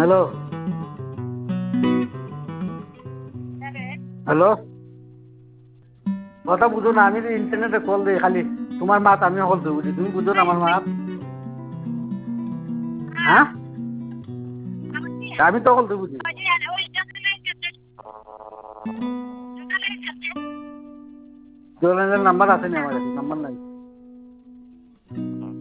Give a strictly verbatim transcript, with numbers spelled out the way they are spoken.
hello hello কথা বুঝো না আমি ইন্টারনেটে কল দিই খালি তোমার মাত আমি কল দিই বুঝি তুমি বুঝো না আমার মাত হ্যাঁ আমি তো কল দিই বুঝি জোরানের নাম্বার আছে নি আমার কাছে নাম্বার নাই